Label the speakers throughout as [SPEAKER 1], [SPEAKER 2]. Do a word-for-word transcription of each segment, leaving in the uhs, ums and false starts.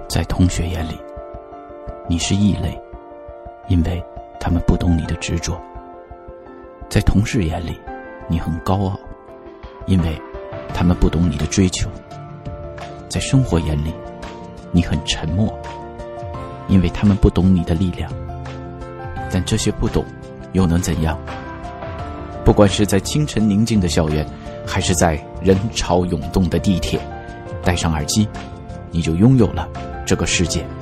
[SPEAKER 1] 在同学眼里，你是异类，因为他们不懂你的执着；在同事眼里，你很高傲，因为他们不懂你的追求；在生活眼里，你很沉默，因为他们不懂你的力量。但这些不懂又能怎样？不管是在清晨宁静的校园，还是在人潮涌动的地铁，戴上耳机，你就拥有了这个世界。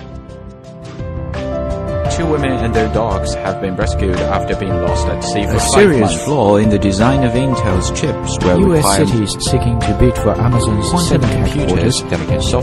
[SPEAKER 2] Two women and their dogs have been rescued after being lost at sea for
[SPEAKER 3] A
[SPEAKER 2] five
[SPEAKER 3] serious
[SPEAKER 2] months.
[SPEAKER 3] flaw in the design of Intel's chips will
[SPEAKER 4] U S
[SPEAKER 3] require
[SPEAKER 4] cities seeking to bid for Amazon's
[SPEAKER 2] Quantum
[SPEAKER 4] seven
[SPEAKER 2] computers
[SPEAKER 4] headquarters.
[SPEAKER 2] that can solve.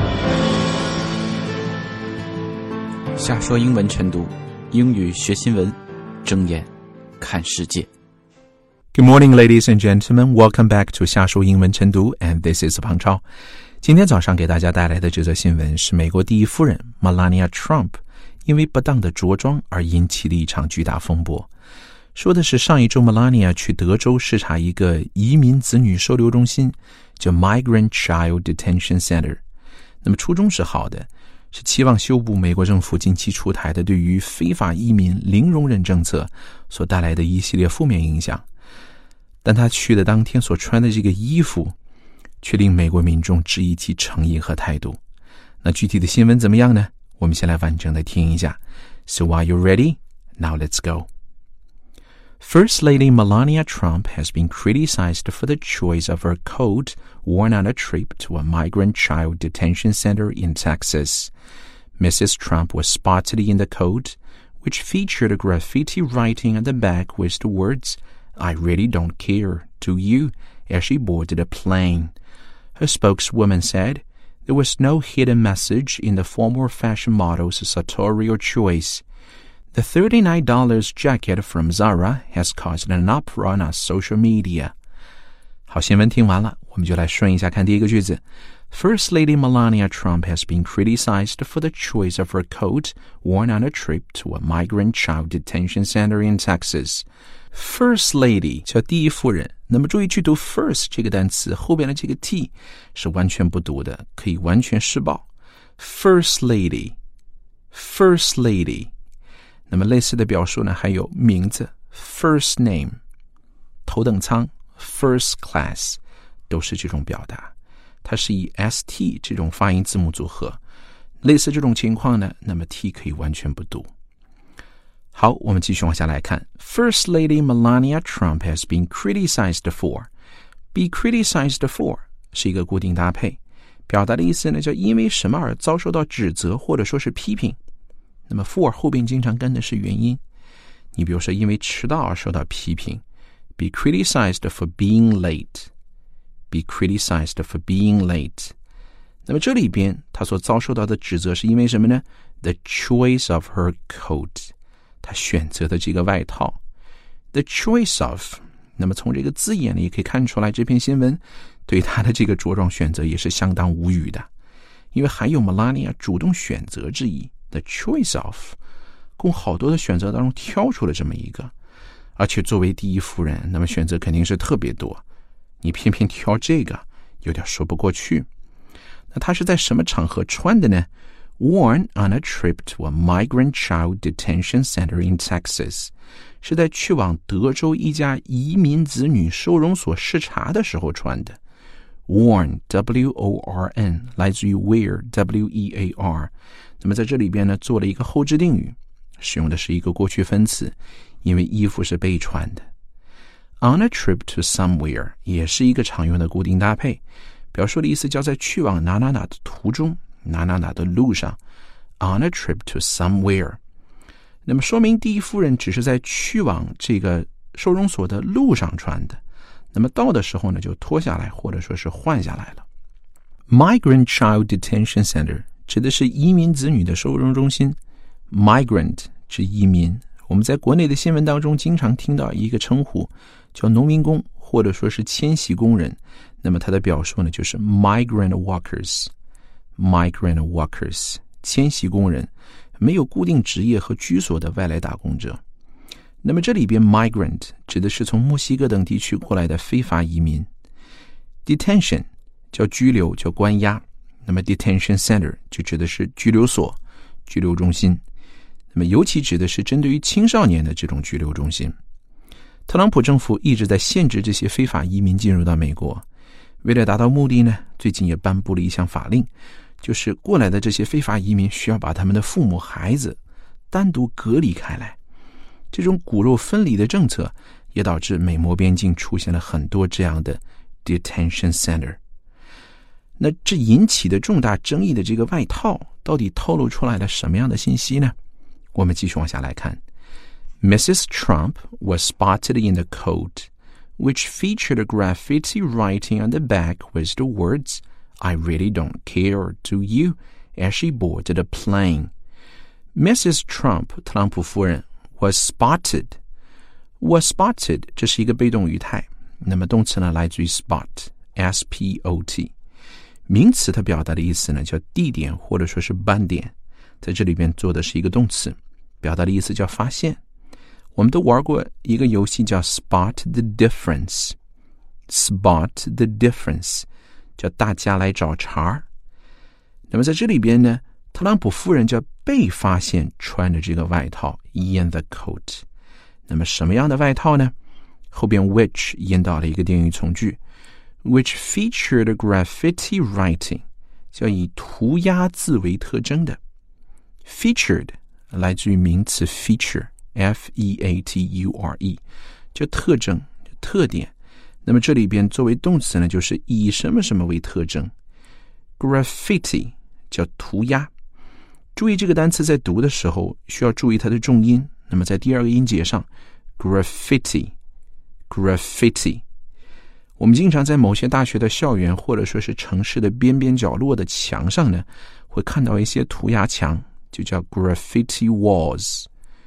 [SPEAKER 1] 瞎说英文晨读，英语学新闻，睁眼看世界。
[SPEAKER 5] Good morning, ladies and gentlemen. Welcome back to 瞎说英文晨读 and this is 庞超。今天早上给大家带来的这则新闻是美国第一夫人 Melania Trump 因为不当的着装而引起的一场巨大风波。说的是上一周 Melania 去德州视察一个移民子女收留中心，叫 Migrant Child Detention Center。那么初衷是好的，是期望修补美国政府近期出台的对于非法移民零容忍政策所带来的一系列负面影响。但他去的当天所穿的这个衣服却令美国民众质疑其诚意和态度。那具体的新闻怎么样呢？我们先来完整的听一下。 So are you ready? Now let's go. First Lady Melania Trump has been criticized for the choice of her coat worn on a trip to a migrant child detention center in Texas. Missus Trump was spotted in the coat, which featured a graffiti writing on the back with the words, I really don't care, do you, as she boarded a plane. Her spokeswoman said there was no hidden message in the former fashion model's sartorial choice. The thirty-nine dollars jacket from Zara has caused an uproar on social media. 好，新闻听完了，我们就来顺一下看第一个句子。First Lady Melania Trump has been criticized for the choice of her coat worn on a trip to a migrant child detention center in Texas.First Lady 叫第一夫人，那么注意去读 first 这个单词后边的这个 t 是完全不读的，可以完全施暴。First Lady First Lady 那么类似的表述呢，还有名字 First Name 头等舱 First Class 都是这种表达，它是以 st 这种发音字母组合。类似这种情况呢，那么 t 可以完全不读。好，我们继续往下来看。First Lady Melania Trump has been criticized for. Be criticized for 是一个固定搭配，表达的意思呢，叫因为什么而遭受到指责或者说是批评。那么 for 后边经常跟的是原因。你比如说因为迟到而受到批评， Be criticized for being late. Be criticized for being late. 那么这里边他所遭受到的指责是因为什么呢？ The choice of her coat.他选择的这个外套 The choice of 那么从这个字眼呢也可以看出来，这篇新闻对他的这个着装选择也是相当无语的，因为还有 Melania 主动选择之意。 The choice of 供好多的选择当中挑出了这么一个，而且作为第一夫人，那么选择肯定是特别多，你偏偏挑这个有点说不过去。那他是在什么场合穿的呢？Worn on a trip to a migrant child detention center in Texas 是在去往德州一家移民子女收容所视察的时候穿的。Worn W O R N 来自于 wear W E A R， 那么在这里边呢做了一个后置定语，使用的是一个过去分词，因为衣服是被穿的。On a trip to somewhere 也是一个常用的固定搭配，表述的意思叫在去往哪哪哪的途中，哪哪哪的路上 On a trip to somewhere。 那么说明第一夫人只是在去往这个收容所的路上穿的，那么到的时候呢就脱下来或者说是换下来了。 Migrant Child Detention Center 指的是移民子女的收容中心。 Migrant 指移民，我们在国内的新闻当中经常听到一个称呼叫农民工或者说是迁徙工人，那么它的表述呢就是 Migrant Workers。Migrant workers 迁徙工人，没有固定职业和居所的外来打工者。那么这里边 migrant 指的是从墨西哥等地区过来的非法移民。 Detention 叫拘留，叫关押， 那么 detention center 就指的是拘留所、拘留中心，那么尤其指的是针对于青少年的这种拘留中心。特朗普政府一直在限制这些非法移民进入到美国，为了达到目的呢，最近也颁布了一项法令，就是过来的这些非法移民需要把他们的父母孩子单独隔离开来。这种骨肉分离的政策也导致美墨边境出现了很多这样的 detention center。 那这引起的重大争议的这个外套到底透露出来了什么样的信息呢？我们继续往下来看。 Missus Trump was spotted in the coat, which featured a graffiti writing on the back with the words, I really don't care, do you, as she boarded a plane. Missus Trump, 特朗普夫人 was spotted. Was spotted 这是一个被动语态，那么动词呢来自于 spot, S P O T。 名词它表达的意思呢叫地点或者说是斑点，在这里边做的是一个动词，表达的意思叫发现。我们都玩过一个游戏叫 Spot the Difference. Spot the Difference 叫大家来找茬。那么在这里边呢，特朗普夫人叫被发现穿着这个外套 in the coat。 那么什么样的外套呢？后边 which 引导了一个定语从句， which featured graffiti writing 叫以涂鸦字为特征的。 Featured 来自于名词 feature F E A T U R E 叫特征特点，那么这里边作为动词呢就是以什么什么为特征。 Graffiti 叫涂鸦，注意这个单词在读的时候需要注意它的重音，那么在第二个音节上 Graffiti Graffiti。 我们经常在某些大学的校园或者说是城市的边边角落的墙上呢会看到一些涂鸦墙，就叫 Graffiti Walls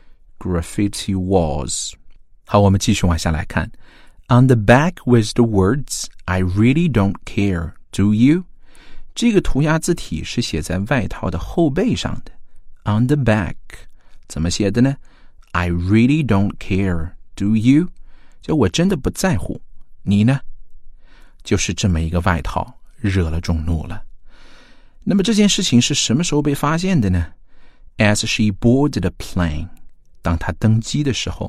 [SPEAKER 5] Graffiti walls。 好，我们继续往下来看。 On the back with the words, I really don't care, do you? 这个涂鸦字体是写在外套的后背上的。 On the back 怎么写的呢？ I really don't care, do you? 就我真的不在乎，你呢？就是这么一个外套惹了众怒了。那么这件事情是什么时候被发现的呢？ As she boarded a plane，当他登机的时候，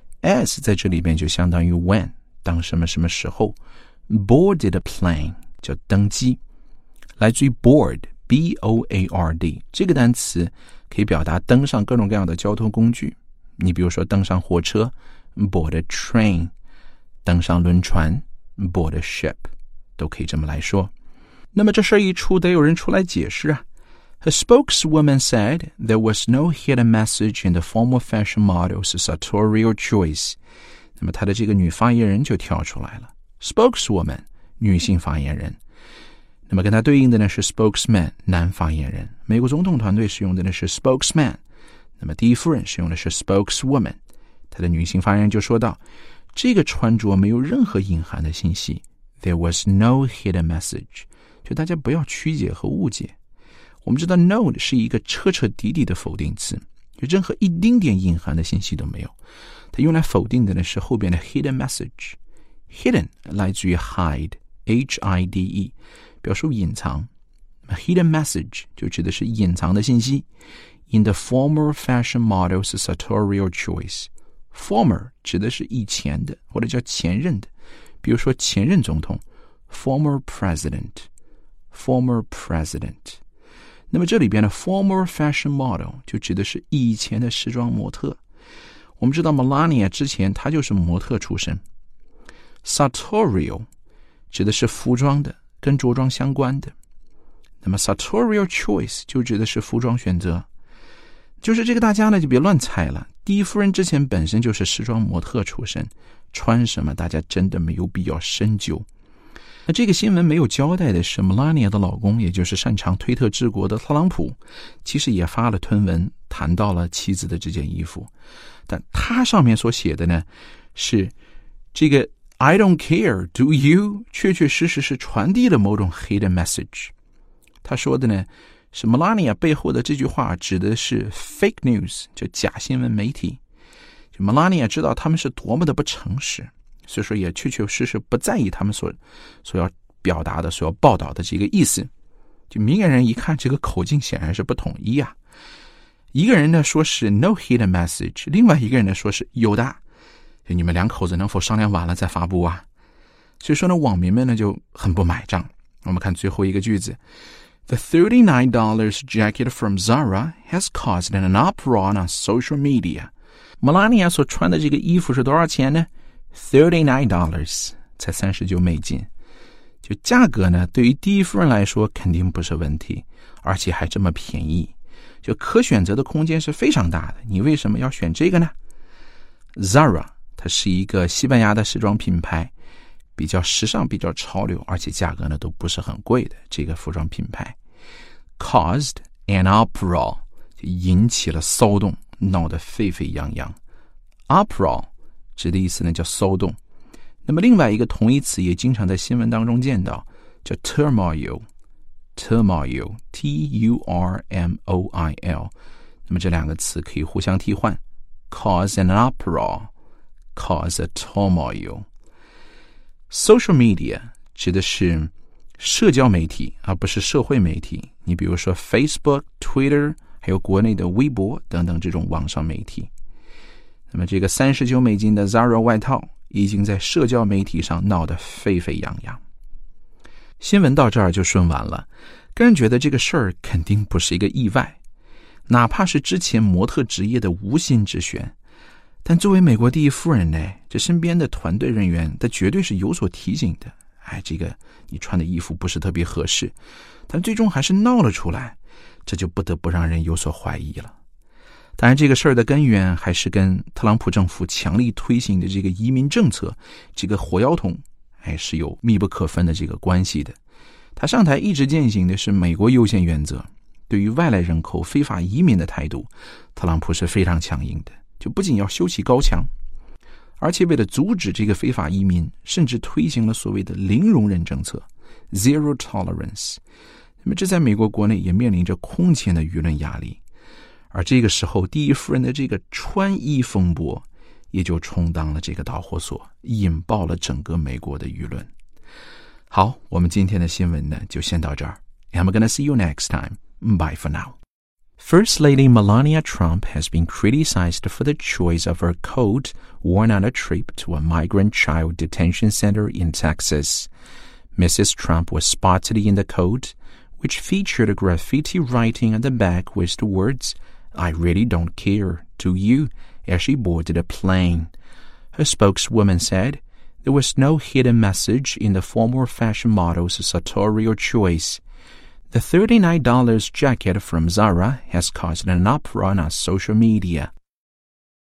[SPEAKER 5] as 在这里边就相当于 when， 当什么什么时候。 boarded a plane 叫登机，来自于 board B O A R D 这个单词可以表达登上各种各样的交通工具，你比如说登上火车 board a train， 登上轮船 board a ship， 都可以这么来说。那么这事一出得有人出来解释啊。A spokeswoman said there was no hidden message in the former fashion model's sartorial choice. 那么她的这个女发言人就跳出来了。Spokeswoman 女性发言人，那么跟她对应的呢是 spokesman 男发言人。美国总统团队使用的呢是 spokesman， 那么第一夫人使用的是 spokeswoman。她的女性发言人就说到，这个穿着没有任何隐含的信息。There was no hidden message， 就大家不要曲解和误解。我们知道 no 是一个彻彻底底的否定词，就任何一丁点隐含的信息都没有。它用来否定的呢是后边的 hidden message。 hidden 来自于 hide H I D E， 表示隐藏。 hidden message 就指的是隐藏的信息。 In the former fashion model's sartorial choice， former 指的是以前的或者叫前任的，比如说前任总统 former president former president。那么这里边的 former fashion model 就指的是以前的时装模特。我们知道 Melania 之前她就是模特出身。Sartorial 指的是服装的，跟着装相关的。那么 sartorial choice 就指的是服装选择。就是这个大家呢就别乱猜了，第一夫人之前本身就是时装模特出身，穿什么大家真的没有必要深究。那这个新闻没有交代的是 Melania 的老公，也就是擅长推特治国的特朗普，其实也发了推文谈到了妻子的这件衣服，但他上面所写的呢是这个 I don't care, do you 确确实实是传递了某种 hidden message。 他说的呢是 Melania 背后的这句话指的是 fake news， 就假新闻媒体。就 Melania 知道他们是多么的不诚实，所以说也确确实实不在意他们所所要表达的所要报道的这个意思， 就明眼人一看，这个口径显然是不统一啊。一个人呢说是 no hidden message， 另外一个人呢说是有的，就你们两口子能否商量完了再发布啊？所以说呢，网民们呢就很不买账。我们看最后一个句子 ，The thirty-nine dollars jacket from Zara has caused an uproar on social media。Melania 所穿的这个衣服是多少钱呢 ？thirty-nine dollars， 才三十九美金。就价格呢，对于第一夫人来说肯定不是问题，而且还这么便宜，就可选择的空间是非常大的。你为什么要选这个呢 ？Zara 它是一个西班牙的时装品牌，比较时尚，比较潮流，而且价格呢都不是很贵的这个服装品牌。Caused an uproar， 就引起了骚动，闹得沸沸扬扬。Uproar 指的意思呢叫骚动。那么另外一个同义词也经常在新闻当中见到，叫 turmoil， turmoil T U R M O I L。 那么这两个词可以互相替换， cause an uproar， cause a turmoil。 Social media 指的是社交媒体，而不是社会媒体。你比如说 Facebook、Twitter， 还有国内的微博等等这种网上媒体。那么这个三十九美金的 Zara 外套已经在社交媒体上闹得沸沸扬扬。新闻到这儿就顺完了，个人觉得这个事儿肯定不是一个意外，哪怕是之前模特职业的无心之选，但作为美国第一夫人呢，这身边的团队人员他绝对是有所提醒的。哎，这个你穿的衣服不是特别合适，但最终还是闹了出来，这就不得不让人有所怀疑了。当然这个事儿的根源还是跟特朗普政府强力推行的这个移民政策，这个火药桶哎是有密不可分的这个关系的。他上台一直践行的是美国优先原则，对于外来人口非法移民的态度，特朗普是非常强硬的，就不仅要修起高墙，而且为了阻止这个非法移民，甚至推行了所谓的零容忍政策 Zero Tolerance。 那么这在美国国内也面临着空前的舆论压力，而这个时候第一夫人的这个穿衣风波也就充当了这个导火索，引爆了整个美国的舆论。好，我们今天的新闻呢就先到这儿。 I'm gonna see you next time. Bye for now. First Lady Melania Trump has been criticized for the choice of her coat worn on a trip to a migrant child detention center in Texas. Missus Trump was spotted in the coat, which featured a graffiti writing on the back with the words, "I really don't care, do you?" as she boarded a plane. Her spokeswoman said there was no hidden message in the former fashion model's sartorial choice. The thirty-nine dollars jacket from Zara has caused an uproar on social media.